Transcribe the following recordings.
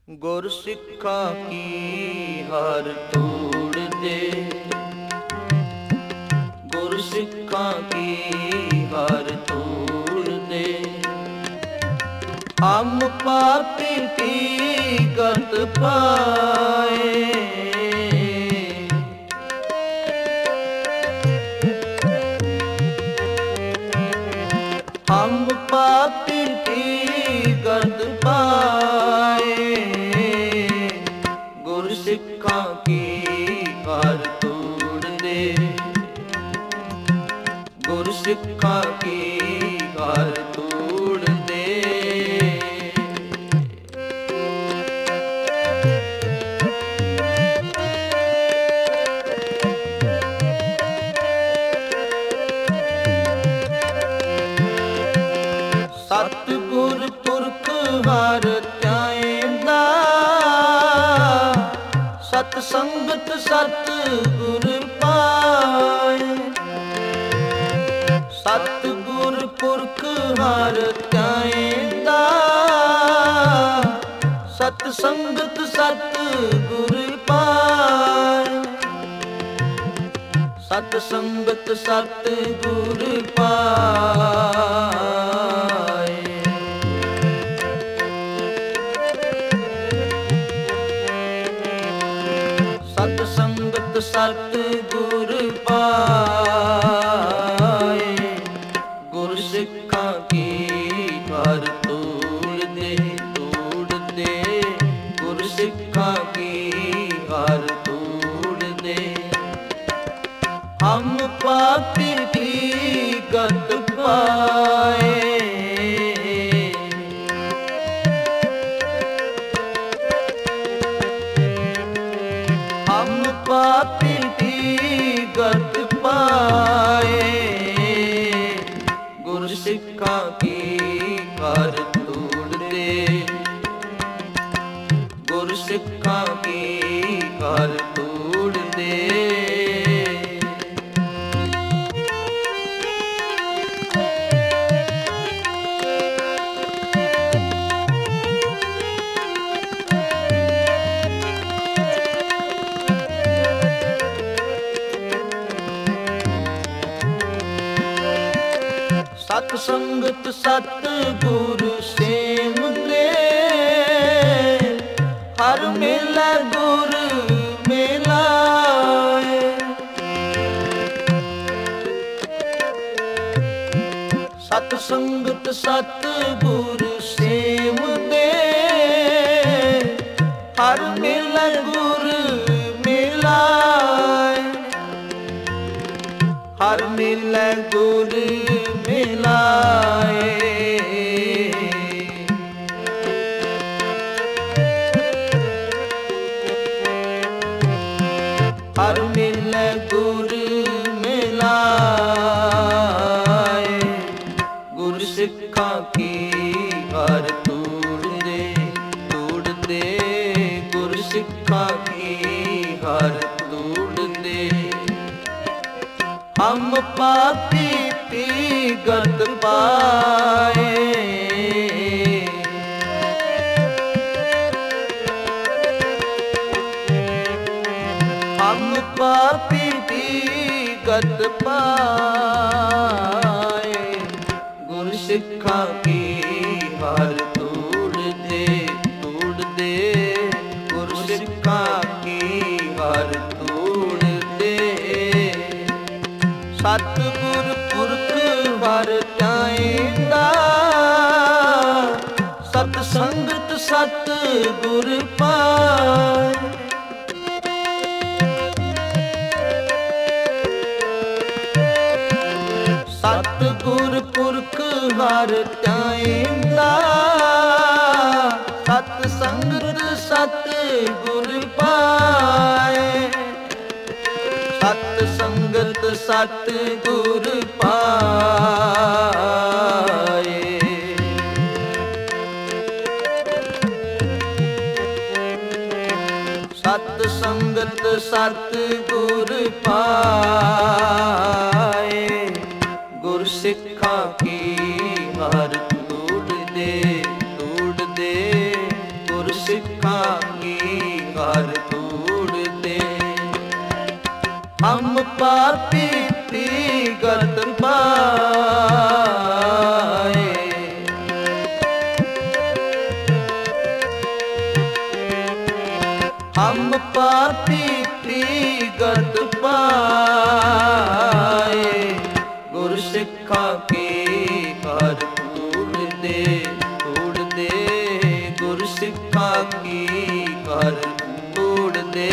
ਗੁਰ ਸਿੱਖਾਂ ਕੀ ਹਰ ਤੋੜ ਦੇ, ਗੁਰ ਸਿੱਖਾਂ ਕੀ ਹਰ ਤੋੜ ਦੇ। ਹਮ ਪਾਪੀ ਕੀ ਗਤ ਪਾਏ, ਹਮ ਪਾਪੀ ਕੀ ਗਤ ਪਾਏ। ਗੁਰ ਸਿੱਖਾਂ ਕੀ ਹਰ ਤੋੜ ਦੇ, ਗੁਰ ਸਿੱਖਾਂ ਕੀ ਹਰ ਤੋੜ ਦੇ। ਸਤਿਗੁਰ ਪੁਰਖ ਹਰ ਧਿਆਇਂਦਾ, ਸਤ ਸੰਗਤ ਸਤਿਗੁਰ ਪਾਏ। ਸਤਿਗੁਰ ਪੁਰਖ ਹਰ ਧਿਆਇਂਦਾ, ਸਤ ਸੰਗਤ ਸਤਿਗੁਰ ਪਾਏ। ਸਤ ਸੰਗਤ ਸਤਿਗੁਰ ਪਾਏ। ਸਤ ਸੰਗਤ ਸਤਿਗੁਰ ਪਾਏ। ਗੁਰ ਸਿੱਖਾਂ ਕੀ ਹਰ ਤੋੜ ਦੇ, ਤੋੜ ਦੇ। ਗੁਰ ਸਿੱਖਾਂ ਕੀ ਹਰ ਤੋੜ ਦੇ। ਹਮ ਪਾਪੀ ਕੀ ਗਤ ਪਾਏ, ਹਮ ਪਾਪੀ ਕੀ ਗਤ ਪਾਏ। ਗੁਰ ਸਿੱਖਾਂ ਕੀ ਹਰ ਤੋੜ ਦੇ, ਗੁਰ ਸਿੱਖਾਂ ਕੀ ਹਰ ਤੋੜ ਦੇ। ਸਤ ਸੰਗਤ ਸਤਿਗੁਰ ਸੇਵ ਦੇ, ਹਰ ਮੇਲਾ ਗੁਰ ਮਿਲਾਏ। ਸਤ ਸੰਗਤ ਸਤਿਗੁਰ ਸੇਵ ਦੇ, ਹਰ ਮੇਲਾ ਗੁਰ ਮਿਲਾਏ। ਹਰ ਮੇਲਾ ਗੁਰ ਮਿਲਾਏ। ਹਰ ਮਿਲੇ ਗੁਰ ਮਿਲਾਏ। ਗੁਰ ਸਿੱਖਾਂ ਕੀ ਹਰ ਤੋੜ ਦੇ, ਤੋੜ ਦੇ। ਗੁਰ ਸਿੱਖਾਂ ਕੀ ਹਰ ਤੋੜ ਦੇ। ਹਮ ਪਾਪੀ ਕੀ ਗਤ ਪਾਏ, ਹਮ ਪਾਪੀ ਕੀ ਗਤ ਪਾਏ। ਗੁਰ ਸਿੱਖਾਂ ਕੀ ਹਰ ਤੋੜ ਦੇ, ਤੋੜ ਦੇ। ਗੁਰ ਸਿੱਖਾਂ ਕੀ ਹਰ ਤੋੜ ਦੇ। ਸਤਿਗੁਰ ਪੁਰਖ ਹਰ ਧਿਆਇਂਦਾ, ਸਤ ਸੰਗਤ ਸਤਿਗੁਰ ਪਾਏ। ਸਤਿਗੁਰ ਪੁਰਖ ਹਰ ਧਿਆਇਂਦਾ, ਸਤ ਸੰਗਤ ਸਤਿਗੁਰ ਪਾਏ। ਸਤ ਸੰਗਤ ਸਤਿਗੁਰ ਪਾਏ। ਸਤ ਸੰਗਤ ਸਤਿਗੁਰ ਪਾਏ। ਗੁਰ ਸਿੱਖਾਂ ਕੀ ਹਰ ਤੋੜ ਦੇ, ਤੋੜ ਦੇ। ਗੁਰ सिखा की घर तोड़ दे। हम पापी गत पाए, हम पापी गत पाए। गुरु सिखा की घर तोड़ दे, तोड़ दे। गुरु सिखा की घर तोड़ दे।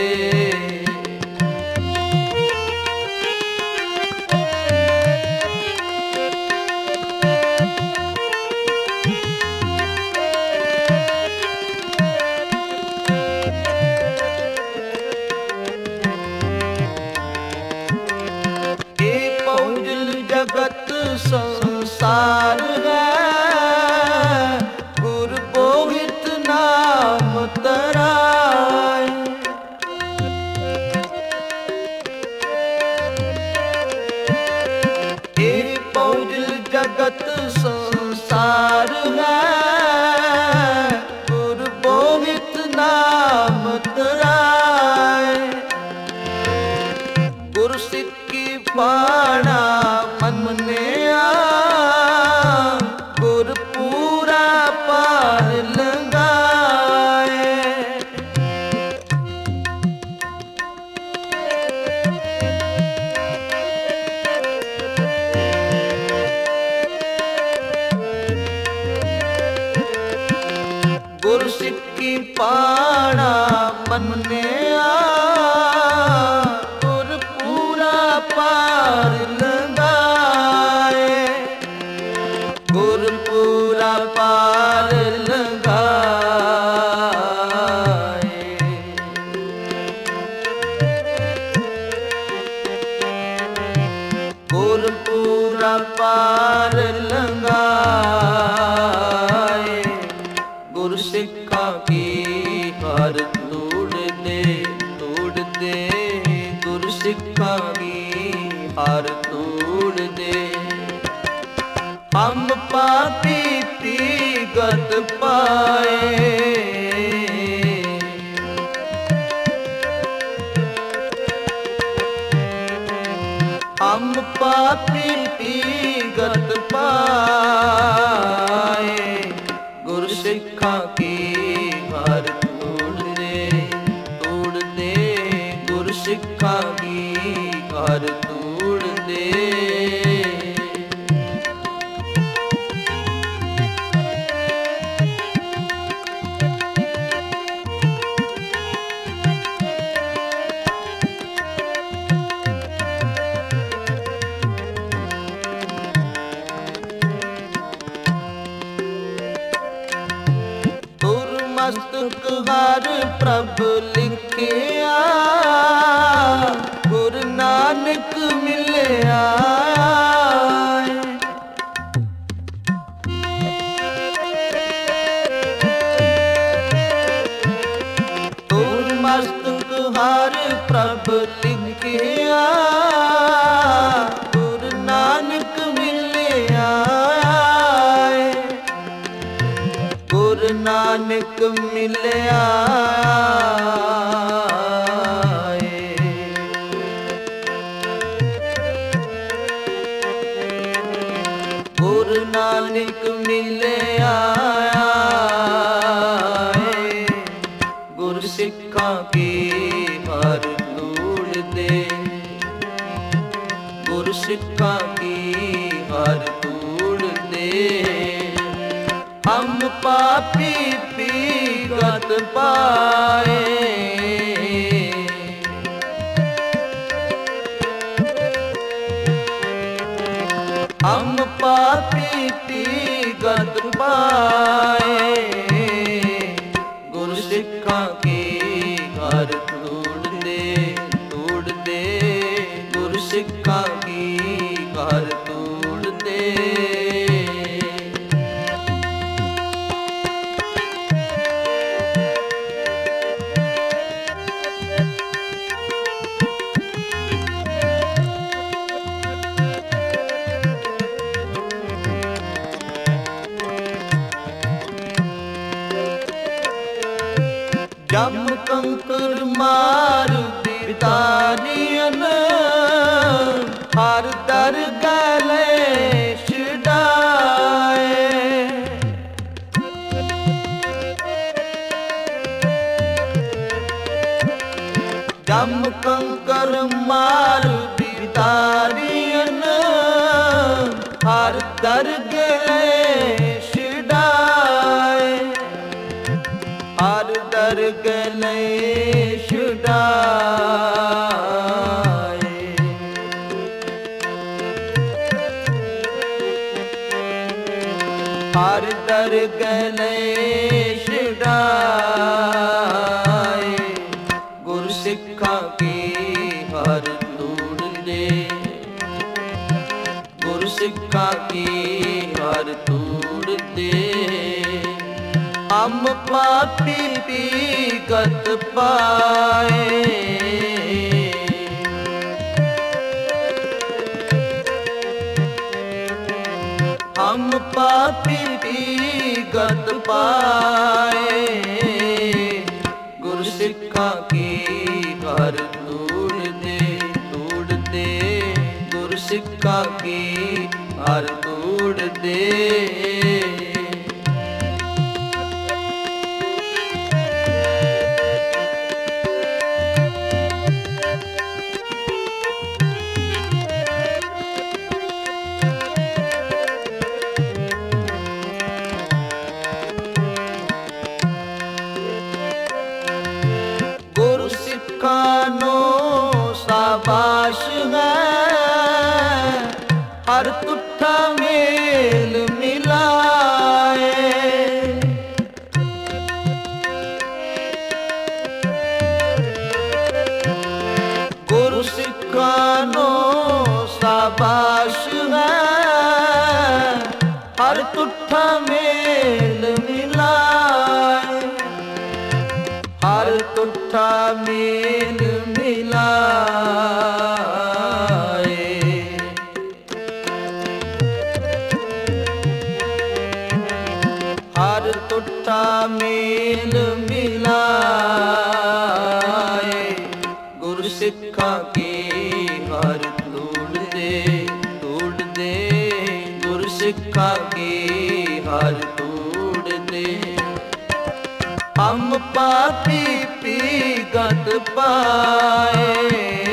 जगत संसार है, गुरु बोहित नाम तराए। ये पौजल जगत संसार है, गुरु बोहित नाम तराए। गुरु सिक्की पाना मन ने आ, गुर पूरा पार लगाए। गुरु सिक्की पाना मन ने आ, गुर पूरा पार लगाए। गुर पूरा पार लगाए। गुर पूरा पार लगाए। गुरु सिखा की घर तोड़ दे, तोड़ दे। गुरु सिखा की घर तोड़ दे। हम पापी गत पाए, हम पापी गत पाए। गुरु सिखा की घर तोड़ दे, तोड़ दे। गुरु सिखा की घर तोड़ दे। मस्तक हर प्रभ लिखिया, गुरु नानक मिलिया। मस्तक हर प्रभ लिखिया, गुरु नानक मिलिया। गुरु नानक मिलिया। गुरु नानक मिलिया। गुरु सिखा की घर तोड़ दे, गुरु सिखा की घर तोड़ दे। हम पापी गत पाए, हम पापी गत पाए। गुरु सिखा की घर तोड़ दे, तोड़ दे। गुरु सिखा की घर तोड़ दे। ਜਮ ਕੰਕਰ ਮਾਰ ਬਿਤਾਰੀਨ ਹਰ ਦਰ ਗਲੇ ਛਡਾਏ ਜਮ ਕੰਕਰ ਮਾਰ ਬਿਤਾਰੀਨ ਹਰ ਦਰ ਗਲੇ ਛਡਾਏ ਹਰ ਦਰ ਗਲੇ ਛਡਾਏ ਹਰ ਦਰ ਗਲੇ ਛਡਾਏ ਗੁਰ ਸਿੱਖਾਂ ਕੀ ਹਰ ਤੂੜ ਦੇ ਗੁਰ ਸਿੱਖਾਂ ਕੀ ਹਰ ਤੂੜ ਦੇ ਹਮ ਪਾਪੀ ਪੀ ਗਤ ਪਾਏ ਹਮ ਪਾਪੀ ਪੀ ਗਤ ਪਾਏ ਗੁਰ ਸਿੱਖਾਂ ਕੀ ਹਰ ਤੂੜ ਦੇ ਗੁਰ ਸਿੱਖਾਂ ਕੀ ਹਰ ਤੂੜ ਦੇ ਨੂੰ ਸਾਬਾਸ਼ ਹੈ ਹਰ ਤੁਠਾ ਮੇਲ ਮਿਲਾਏ ਗੁਰੂ ਸਿੱਖਾਂ ਨੂੰ ਸਾਬਾਸ਼ ਹੈ ਹਰ ਤੁਠਾ ਮੇਲ ਮਿਲਾਏ ਹਰ ਤੁਠਾ ਮੇਲ ਮਿਲਾਏ ਹਰ ਤੁਠਾ ਮੇਲ ਮਿਲਾਏ ਗੁਰ ਸਿੱਖਾਂ ਕੀ ਹਰ ਤੂੜ ਦੇ ਗੁਰ ਸਿੱਖਾਂ ਕੀ ਹਰ ਤੂੜ ਦੇ ਹਮ ਪਾਪੀ ਪੀ ਗਤ ਪਾਏ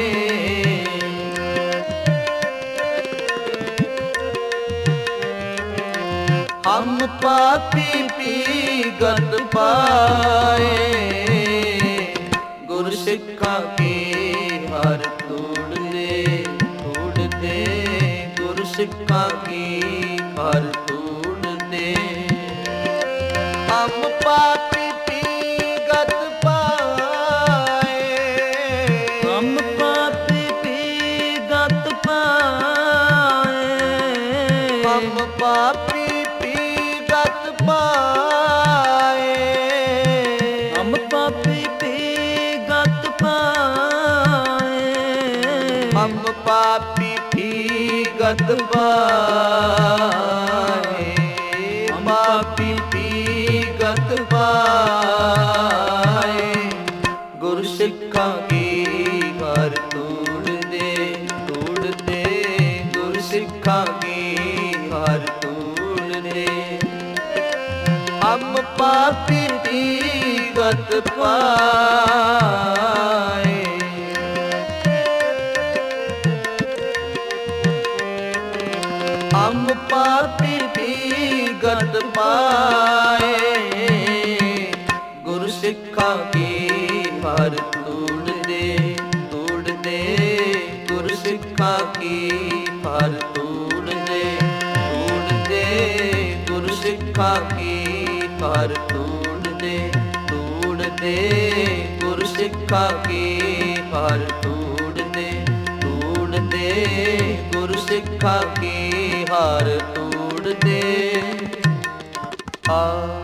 ਹਮ ਪਾਪੀ ਪੀ ਗਤ ਪਾਏ ਗੁਰ ਸਿੱਖਾਂ ਕੀ ਹਰ ਤੂੜ ਦੇ ਗੁਰ ਸਿੱਖਾਂ ਕੀ ਹਰ ਤੂੜ ਦੇ ਹਮ ਪਾਪੀ ਗਤ ਪਾਏ ਹਮ ਪਾਪੀ ਪੀ ਗਤ ਪਾਏ ਹਮ ਪਾਪੀ ਪੀ ਗਤ ਪਾਏ ਹਮ ਪਾਪੀ ਪੀ ਗਤ ਪਾਏ ਹਮ ਪਾਪੀ ਪੀ ਗਤ ਪਾਏ ਪਾਪੀ ਪੀ ਗਤ ਪਾਏ ਗੁਰ ਸਿੱਖਾਂ ਕੀ ਹਰ ਤੂੜ ਦੇ ਗੁਰ ਸਿੱਖਾਂ ਕੀ ਹਰ ਤੂੜ ਦੇ ਹਮ ਪਾਪੀ ਪੀ ਗਤ ਪਾਏ ਹਮ ਪਾਪੀ ਪੀ ਗਤ ਪਾਏ ਗੁਰ ਸਿੱਖਾਂ ਕੀ ਹਰ ਤੂੜ ਦੇ ਗੁਰ ਸਿੱਖਾਂ ਕੀ ਹਰ ਤੂੜ ਦੇ ਗੁਰ ਸਿੱਖਾਂ ਕੀ ਹਰ ਤੂੜ ਦੇ ਗੁਰ ਸਿੱਖਾਂ ਕੀ ਹਰ ਤੂੜ ਦੇ ਗੁਰ ਸਿੱਖਾਂ ਕੀ ਹਰ ਤੂੜ ਦੇ ਆ